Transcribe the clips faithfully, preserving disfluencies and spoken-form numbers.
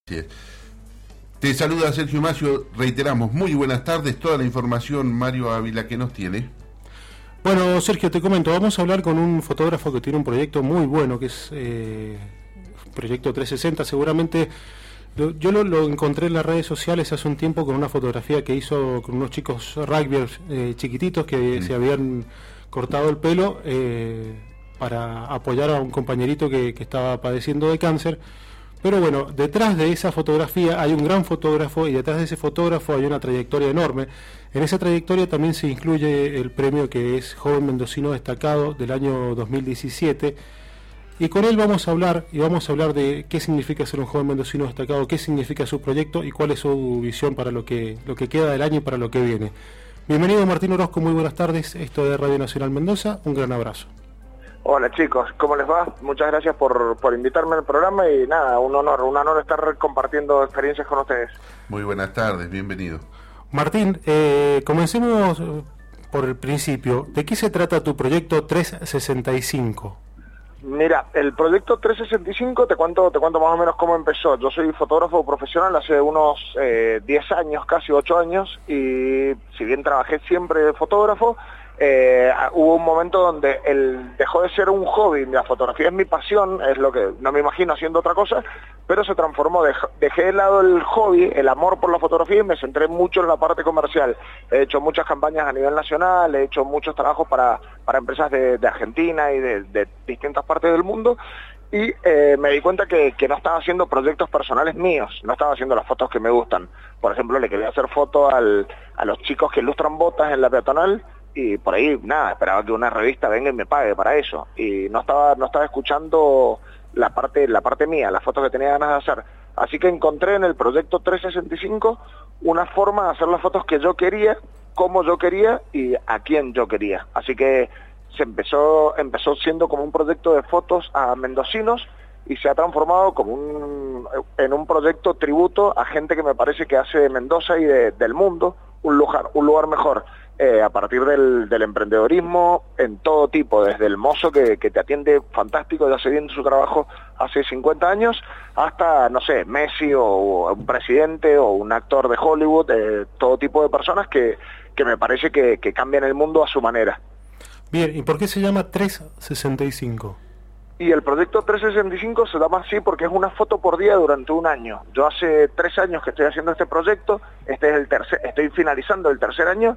Así es. Te saluda Sergio Macio, reiteramos, muy buenas tardes, toda la información, Mario Ávila, que nos tiene. Bueno, Sergio, te comento, vamos a hablar con un fotógrafo que tiene un proyecto muy bueno, que es eh, Proyecto trescientos sesenta, seguramente. Lo, yo lo, lo encontré en las redes sociales hace un tiempo con una fotografía que hizo con unos chicos rugbyers eh, chiquititos que mm. se habían cortado el pelo eh, para apoyar a un compañerito que, que estaba padeciendo de cáncer. Pero bueno, detrás de esa fotografía hay un gran fotógrafo y detrás de ese fotógrafo hay una trayectoria enorme. En esa trayectoria también se incluye el premio que es Joven Mendocino Destacado del año dos mil diecisiete. Y con él vamos a hablar, y vamos a hablar de qué significa ser un joven mendocino destacado, qué significa su proyecto y cuál es su visión para lo que, lo que queda del año y para lo que viene. Bienvenido Martín Orozco, muy buenas tardes, esto de Radio Nacional Mendoza, un gran abrazo. Hola chicos, ¿cómo les va? Muchas gracias por, por invitarme al programa y nada, un honor, un honor estar compartiendo experiencias con ustedes. Muy buenas tardes, bienvenido. Martín, eh, comencemos por el principio. ¿De qué se trata tu proyecto trescientos sesenta y cinco? Mira, el proyecto trescientos sesenta y cinco, te cuento, te cuento más o menos cómo empezó. Yo soy fotógrafo profesional hace unos eh, diez años, casi ocho años, y si bien trabajé siempre de fotógrafo, Eh, hubo un momento donde el dejó de ser un hobby, la fotografía es mi pasión, es lo que no me imagino haciendo otra cosa, pero se transformó, dej, dejé de lado el hobby, el amor por la fotografía y me centré mucho en la parte comercial. He hecho muchas campañas a nivel nacional, he hecho muchos trabajos para, para empresas de, de Argentina y de, de distintas partes del mundo, y eh, me di cuenta que, que no estaba haciendo proyectos personales míos, no estaba haciendo las fotos que me gustan. Por ejemplo, le quería hacer fotos al, a los chicos que ilustran botas en la peatonal, y por ahí nada, esperaba que una revista venga y me pague para eso, y no estaba no estaba escuchando la parte la parte mía, las fotos que tenía ganas de hacer. Así que encontré en el proyecto trescientos sesenta y cinco una forma de hacer las fotos que yo quería, como yo quería y a quién yo quería. Así que se empezó empezó siendo como un proyecto de fotos a mendocinos y se ha transformado como un en un proyecto tributo a gente que me parece que hace de Mendoza y de, del mundo un lugar un lugar mejor. Eh, a partir del, del emprendedorismo en todo tipo, desde el mozo que, que te atiende fantástico y hace bien su trabajo hace cincuenta años, hasta, no sé, Messi o un presidente o un actor de Hollywood, eh, todo tipo de personas que, que me parece que, que cambian el mundo a su manera. Bien, ¿y por qué se llama trescientos sesenta y cinco? Y el proyecto trescientos sesenta y cinco se llama así porque es una foto por día durante un año. Yo hace tres años que estoy haciendo este proyecto, este es el tercer, estoy finalizando el tercer año,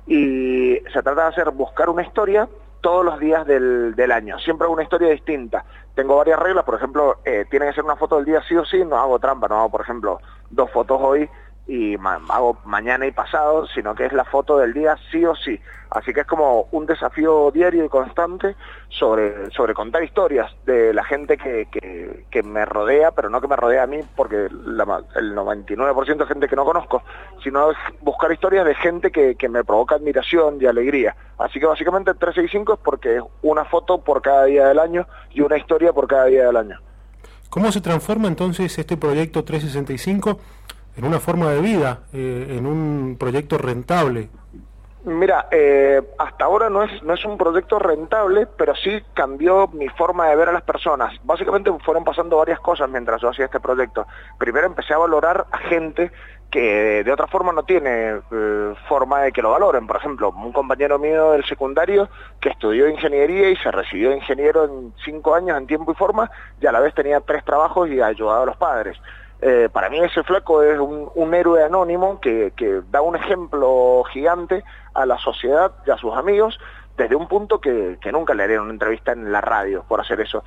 y se trata de hacer, buscar una historia todos los días del, del año, siempre una historia distinta. Tengo varias reglas, por ejemplo, eh, tiene que ser una foto del día sí o sí, no hago trampa, no hago, por ejemplo, dos fotos hoy y ma hago mañana y pasado, sino que es la foto del día sí o sí. Así que es como un desafío diario y constante sobre, sobre contar historias de la gente que, que, que me rodea, pero no que me rodea a mí, porque la, el noventa y nueve por ciento es gente que no conozco, sino es buscar historias de gente que, que me provoca admiración y alegría. Así que básicamente el trescientos sesenta y cinco es porque es una foto por cada día del año y una historia por cada día del año. ¿Cómo se transforma entonces este proyecto trescientos sesenta y cinco en una forma de vida, eh, en un proyecto rentable? Mira, eh, hasta ahora no es no es un proyecto rentable, pero sí cambió mi forma de ver a las personas. Básicamente fueron pasando varias cosas mientras yo hacía este proyecto. Primero empecé a valorar a gente que de otra forma no tiene eh, forma de que lo valoren. Por ejemplo, un compañero mío del secundario que estudió ingeniería y se recibió de ingeniero en cinco años en tiempo y forma, y a la vez tenía tres trabajos y ayudaba a los padres. Eh, para mí ese flaco es un, un héroe anónimo que, que da un ejemplo gigante a la sociedad y a sus amigos desde un punto que, que nunca le harían una entrevista en la radio por hacer eso,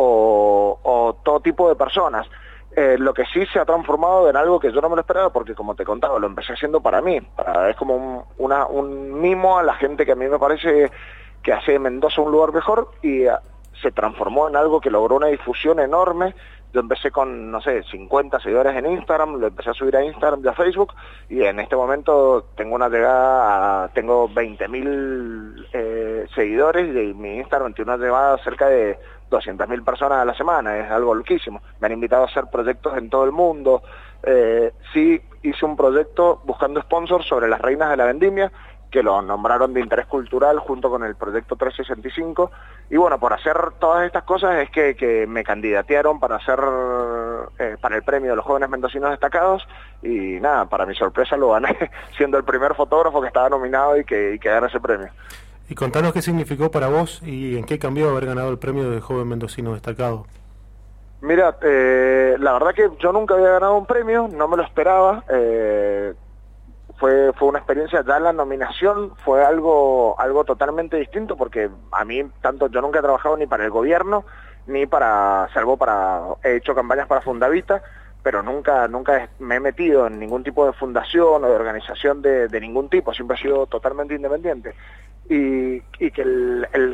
o, o todo tipo de personas. Eh, lo que sí se ha transformado en algo que yo no me lo esperaba, porque como te contaba, lo empecé haciendo para mí, para, es como un, una, un mimo a la gente que a mí me parece que hace de Mendoza un lugar mejor, y uh, se transformó en algo que logró una difusión enorme. Yo empecé con, no sé, cincuenta seguidores en Instagram, lo empecé a subir a Instagram y a Facebook, y en este momento tengo una llegada a, tengo veinte mil eh, seguidores, y mi Instagram tiene una llegada cerca de doscientas mil personas a la semana, es algo loquísimo. Me han invitado a hacer proyectos en todo el mundo. Eh, sí hice un proyecto buscando sponsors sobre las reinas de la vendimia, que lo nombraron de interés cultural junto con el proyecto trescientos sesenta y cinco, y bueno, por hacer todas estas cosas es que, que me candidatearon para hacer eh, para el premio de los jóvenes mendocinos destacados, y nada, para mi sorpresa lo gané, siendo el primer fotógrafo que estaba nominado y que, y que gana ese premio. Y contanos qué significó para vos y en qué cambió haber ganado el premio de joven mendocino destacado. Mira, eh, la verdad que yo nunca había ganado un premio, no me lo esperaba, eh, fue fue una experiencia, ya la nominación fue algo algo totalmente distinto, porque a mí, tanto yo nunca he trabajado ni para el gobierno, ni para, salvo para, he hecho campañas para Fundavita, pero nunca nunca me he metido en ningún tipo de fundación o de organización de, de ningún tipo, siempre he sido totalmente independiente. Y, y que el, el,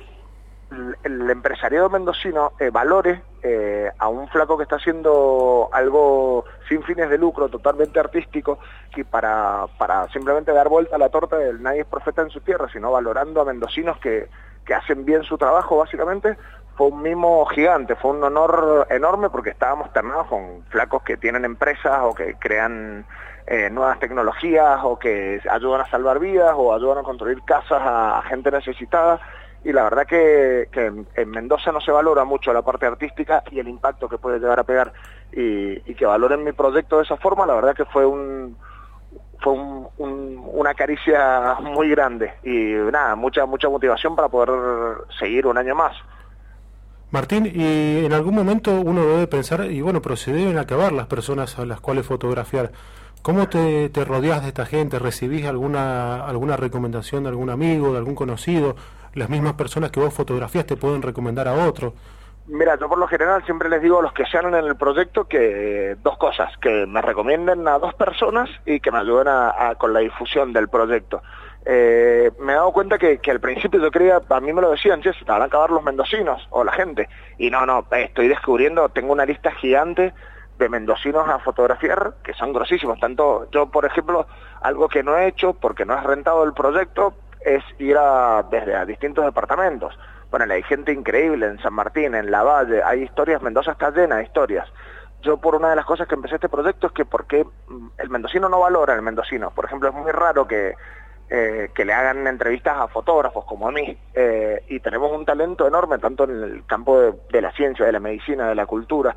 el empresariado mendocino eh, valore eh, a un flaco que está haciendo algo sin fines de lucro, totalmente artístico, y para, para simplemente dar vuelta a la torta del nadie es profeta en su tierra, sino valorando a mendocinos que, que hacen bien su trabajo, básicamente, fue un mimo gigante, fue un honor enorme, porque estábamos ternados con flacos que tienen empresas o que crean eh, nuevas tecnologías o que ayudan a salvar vidas o ayudan a construir casas a, a gente necesitada, y la verdad que, que en Mendoza no se valora mucho la parte artística y el impacto que puede llegar a pegar, y, y que valoren mi proyecto de esa forma, la verdad que fue un fue un, un, una caricia muy grande, y nada, mucha mucha motivación para poder seguir un año más. Martín, y en algún momento uno debe pensar, y bueno, pero se deben acabar las personas a las cuales fotografiar. ¿Cómo te, te rodeas de esta gente? ¿Recibís alguna alguna recomendación de algún amigo, de algún conocido? ¿Las mismas personas que vos fotografías te pueden recomendar a otro? Mira, yo por lo general siempre les digo a los que sean en el proyecto que eh, dos cosas, que me recomienden a dos personas y que me ayuden a, a, con la difusión del proyecto. Eh, me he dado cuenta que, que al principio yo creía, a mí me lo decían, che, se te van a acabar los mendocinos o la gente, y no, no, estoy descubriendo, tengo una lista gigante de mendocinos a fotografiar que son grosísimos. Tanto yo, por ejemplo, algo que no he hecho porque no es rentado el proyecto es ir a, desde a distintos departamentos. Bueno, hay gente increíble en San Martín, en La Valle, hay historias, Mendoza está llena de historias. Yo, por una de las cosas que empecé este proyecto es que porque el mendocino no valora al mendocino. Por ejemplo, es muy raro que Eh, que le hagan entrevistas a fotógrafos como a mí, eh, y tenemos un talento enorme tanto en el campo de, de la ciencia, de la medicina, de la cultura,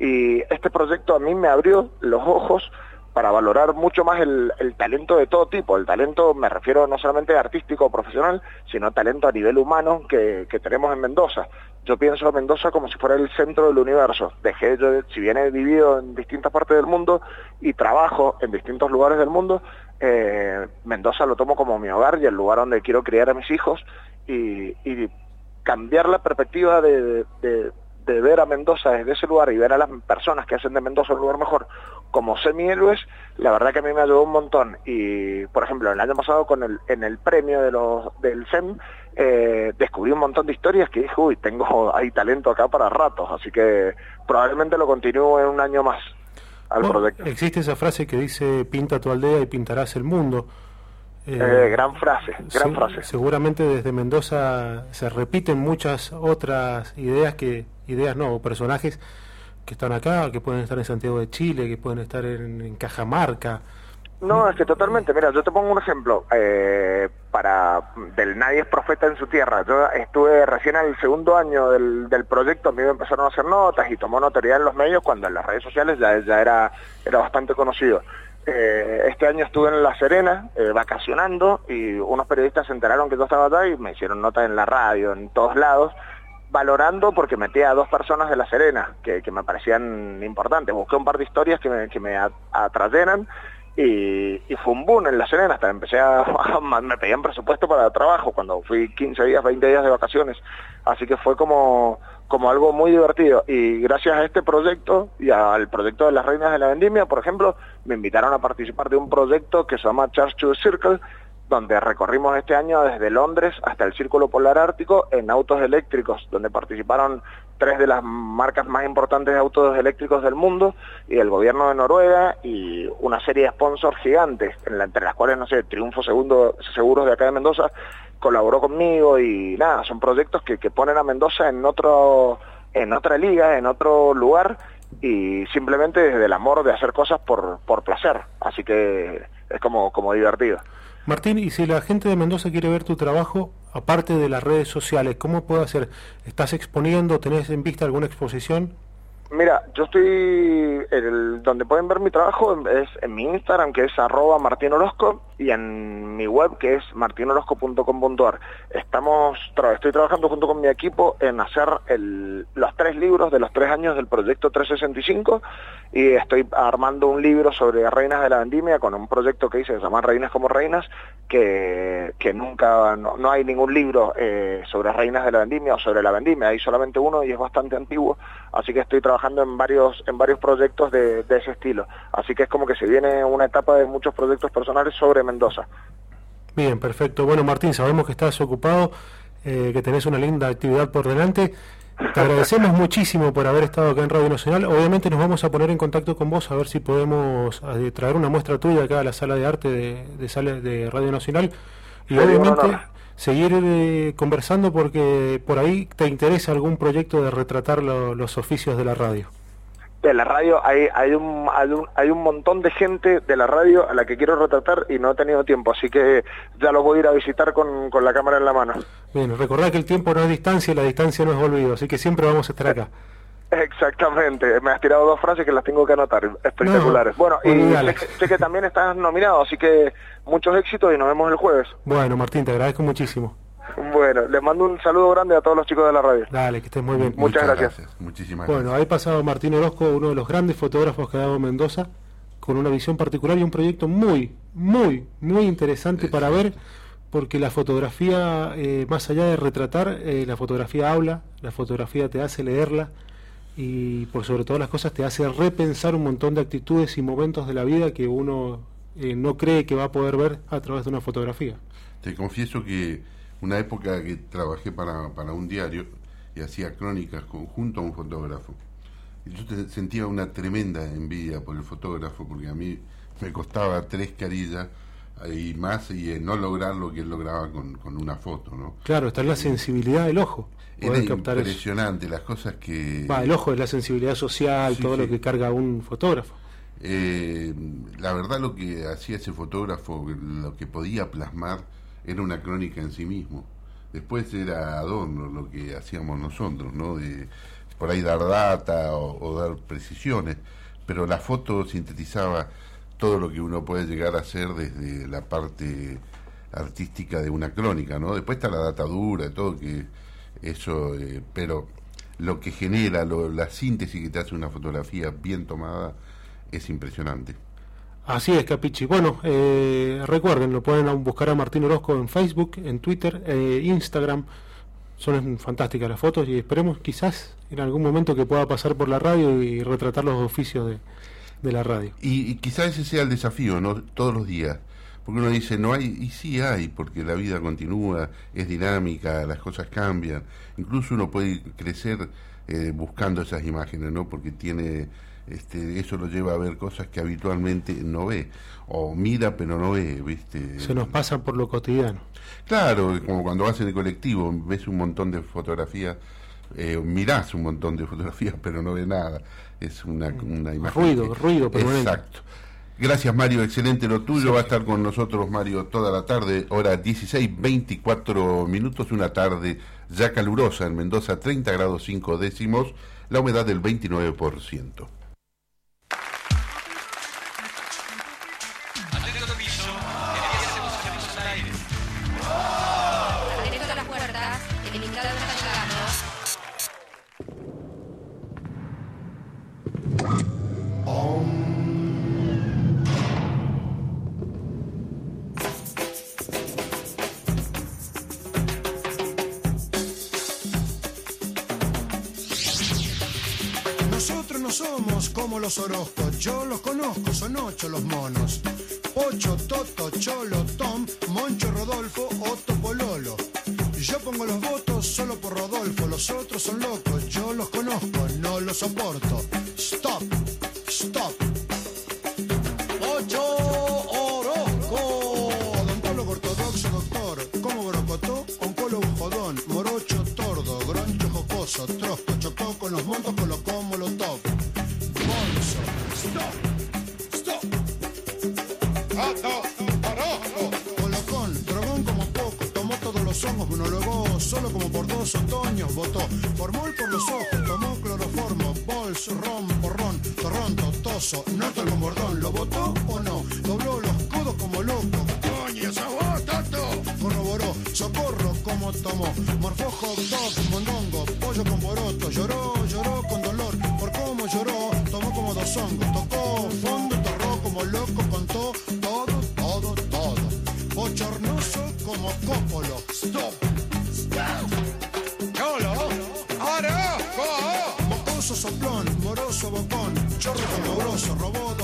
y este proyecto a mí me abrió los ojos para valorar mucho más el, el talento de todo tipo. El talento, me refiero no solamente artístico o profesional, sino talento a nivel humano que, que tenemos en Mendoza. Yo pienso a Mendoza como si fuera el centro del universo. Dejé, yo, si bien he vivido en distintas partes del mundo y trabajo en distintos lugares del mundo, eh, Mendoza lo tomo como mi hogar y el lugar donde quiero criar a mis hijos, y, y cambiar la perspectiva de, de, de ver a Mendoza desde ese lugar y ver a las personas que hacen de Mendoza un lugar mejor como semihéroes, la verdad que a mí me ayudó un montón. Y por ejemplo, el año pasado con el, en el premio de los del C E M eh, descubrí un montón de historias que dije, uy, tengo hay talento acá para ratos, así que probablemente lo continúe en un año más al bueno, proyecto. Existe esa frase que dice, pinta tu aldea y pintarás el mundo. Eh, eh, gran frase, gran se, frase. Seguramente desde Mendoza se repiten muchas otras ideas, que ideas no, personajes que están acá, que pueden estar en Santiago de Chile, que pueden estar en, en Cajamarca. No, es que totalmente, mira, yo te pongo un ejemplo, eh, para del nadie es profeta en su tierra. Yo estuve recién al segundo año del, del proyecto, a mí me empezaron a hacer notas y tomó notoriedad en los medios cuando en las redes sociales ya, ya era, era bastante conocido. Eh, este año estuve en La Serena, eh, vacacionando, y unos periodistas se enteraron que yo estaba allá y me hicieron notas en la radio, en todos lados, valorando porque metí a dos personas de La Serena que, que me parecían importantes. Busqué un par de historias que me, que me atrayeran, y, y fue un boom en La Serena. Hasta empecé a, a me pedían presupuesto para trabajo cuando fui quince días, veinte días de vacaciones, así que fue como como algo muy divertido. Y gracias a este proyecto y al proyecto de las Reinas de la Vendimia, por ejemplo, me invitaron a participar de un proyecto que se llama Charge to the Circle, donde recorrimos este año desde Londres hasta el Círculo Polar Ártico en autos eléctricos, donde participaron tres de las marcas más importantes de autos eléctricos del mundo, y el gobierno de Noruega, y una serie de sponsors gigantes, en la, entre las cuales, no sé, Triunfo Segundo, Seguros de acá de Mendoza, colaboró conmigo, y nada, son proyectos que, que ponen a Mendoza en otro en otra liga, en otro lugar, y simplemente desde el amor de hacer cosas por, por placer, así que es como, como divertido. Martín, y si la gente de Mendoza quiere ver tu trabajo, aparte de las redes sociales, ¿cómo puede hacer? ¿Estás exponiendo? ¿Tenés en vista alguna exposición? Mira, yo estoy, el, donde pueden ver mi trabajo es en mi Instagram, que es arroba Martín Orozco, y en mi web, que es martin orozco punto com punto a r. Estamos, tra estoy trabajando junto con mi equipo en hacer el, los tres libros de los tres años del proyecto trescientos sesenta y cinco, y estoy armando un libro sobre reinas de la vendimia con un proyecto que hice, se llama Reinas como Reinas, que, que nunca, no, no hay ningún libro eh, sobre reinas de la vendimia o sobre la vendimia, hay solamente uno y es bastante antiguo, así que estoy trabajando en varios en varios proyectos de, de ese estilo, así que es como que se viene una etapa de muchos proyectos personales sobre Mendoza. Bien, perfecto. Bueno, Martín, sabemos que estás ocupado, eh, que tenés una linda actividad por delante. Te agradecemos muchísimo por haber estado acá en Radio Nacional. Obviamente nos vamos a poner en contacto con vos a ver si podemos eh, traer una muestra tuya acá a la sala de arte de, de, sala de Radio Nacional y Sería obviamente un honor. seguir eh, conversando porque por ahí te interesa algún proyecto de retratar lo, los oficios de la radio. De la radio hay, hay, un, hay, un, hay un montón de gente de la radio a la que quiero retratar y no he tenido tiempo, así que ya los voy a ir a visitar con, con la cámara en la mano. Bien, recordad que el tiempo no es distancia y la distancia no es olvido, así que siempre vamos a estar acá. Exactamente, me has tirado dos frases que las tengo que anotar, espectaculares. No, bueno, y olvidale. sé que, sé que también estás nominado, así que muchos éxitos y nos vemos el jueves. Bueno, Martín, te agradezco muchísimo. Bueno, les mando un saludo grande a todos los chicos de la radio. Dale, que estés muy bien. Muchas gracias. Muchísimas Bueno, gracias. ahí pasado Martín Orozco, uno de los grandes fotógrafos que ha dado Mendoza, con una visión particular y un proyecto muy, muy, muy interesante Sí, para sí. ver, porque la fotografía, eh, más allá de retratar, eh, la fotografía habla, la fotografía te hace leerla y por sobre todas las cosas te hace repensar un montón de actitudes y momentos de la vida que uno eh, no cree que va a poder ver a través de una fotografía. Te confieso que una época que trabajé para, para un diario y hacía crónicas con, junto a un fotógrafo. Y yo te, sentía una tremenda envidia por el fotógrafo, porque a mí me costaba tres carillas y más y eh, no lograr lo que él lograba con, con una foto, ¿no? Claro, está en la sensibilidad del ojo. Era Poder captar eso. impresionante las cosas que... Va, el ojo es la sensibilidad social, Sí, todo sí. lo que carga un fotógrafo. Eh, la verdad lo que hacía ese fotógrafo, lo que podía plasmar era una crónica en sí mismo. Después era adorno lo que hacíamos nosotros, ¿no? De por ahí dar data o, o dar precisiones, pero la foto sintetizaba todo lo que uno puede llegar a hacer desde la parte artística de una crónica, ¿no? Después está la data dura, todo que eso, eh, pero lo que genera, lo, la síntesis que te hace una fotografía bien tomada es impresionante. Así es, Capichi. Bueno, eh, recuerden, lo pueden buscar a Martín Orozco en Facebook, en Twitter, eh, Instagram. Son fantásticas las fotos y esperemos quizás en algún momento que pueda pasar por la radio y retratar los oficios de, de la radio. Y, y quizás ese sea el desafío, ¿no? Todos los días. Porque uno dice, no hay, y sí hay, porque la vida continúa, es dinámica, las cosas cambian. Incluso uno puede crecer eh, buscando esas imágenes, ¿no? Porque tiene... Este, eso lo lleva a ver cosas que habitualmente no ve, o mira pero no ve, ¿viste? Se nos pasa por lo cotidiano. Claro, como cuando vas en el colectivo, ves un montón de fotografías, eh, mirás un montón de fotografías, pero no ves nada. Es una, una imagen. Ruido, que... ruido permanente. Exacto. Gracias, Mario, excelente lo tuyo. Sí. Va a estar con nosotros, Mario, toda la tarde, hora dieciséis, veinticuatro minutos, una tarde ya calurosa en Mendoza, treinta grados cinco décimos, la humedad del veintinueve por ciento. Nosotros no somos como los Orozcos, yo los conozco, son ocho los monos. Pocho, Toto, Cholo, Tom, Moncho, Rodolfo, Otto, Pololo. Yo pongo los votos solo por Rodolfo, los otros son locos, yo los conozco, no los soporto. Stop, stop. Ocho Orozco, odontólogo ortodoxo, doctor. Como brocotó, oncólogo jodón, morocho, tordo, groncho, jocoso, trosco, chocó con los montos, colocó molotov. Bolso, stop, stop. Otto Orozco, con los solo como por dos otoños votó. Formol por los ojos, tomó cloroformo, bols, ron, porrón, torrón, totoso, noto con bordón. ¿Lo votó o no? Dobló los codos como loco. ¡Coño, sos vos, Tato! Corroboró, socorro como tomó. Morfó hot dog, mondongo, pollo con poroto. Lloró, lloró con dolor, por cómo lloró. Tomó como dos hongos, tocó fondo, torró como loco, contó todo, todo, todo. Bochornoso como Copolo. Stop. Stop. Cholo. Arajo. Bocoso soplón, moroso bocón. Chorro como grosso, robot